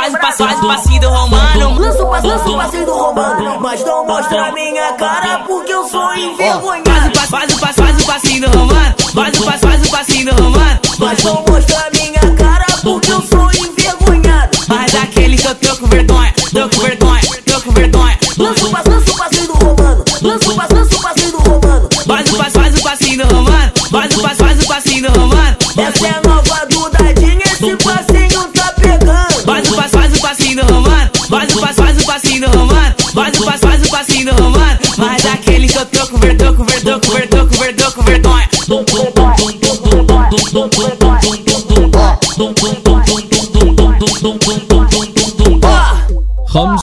faz o passinho do romano. Lança o passinho do romano, mas não mostra a minha cara porque eu sou envergonhado. Faz o passinho do romano. Faz o passinho do romano. Mas não mostra a minha cara porque eu sou envergonhado. Mas aquele que eu tô com vergonha, tô com vergonha, tô com vergonha. Lança o passinho do romano. Lança o passinho do romano. Faz o passinho do romano. Faz o passinho do romano. Essa é a nova do Dadinho, esse passinho tá pegando. Faz o passinho do romano. Faz o passinho do romano. Faz o passinho do romano. Mas aquele que eu tô com vergonha.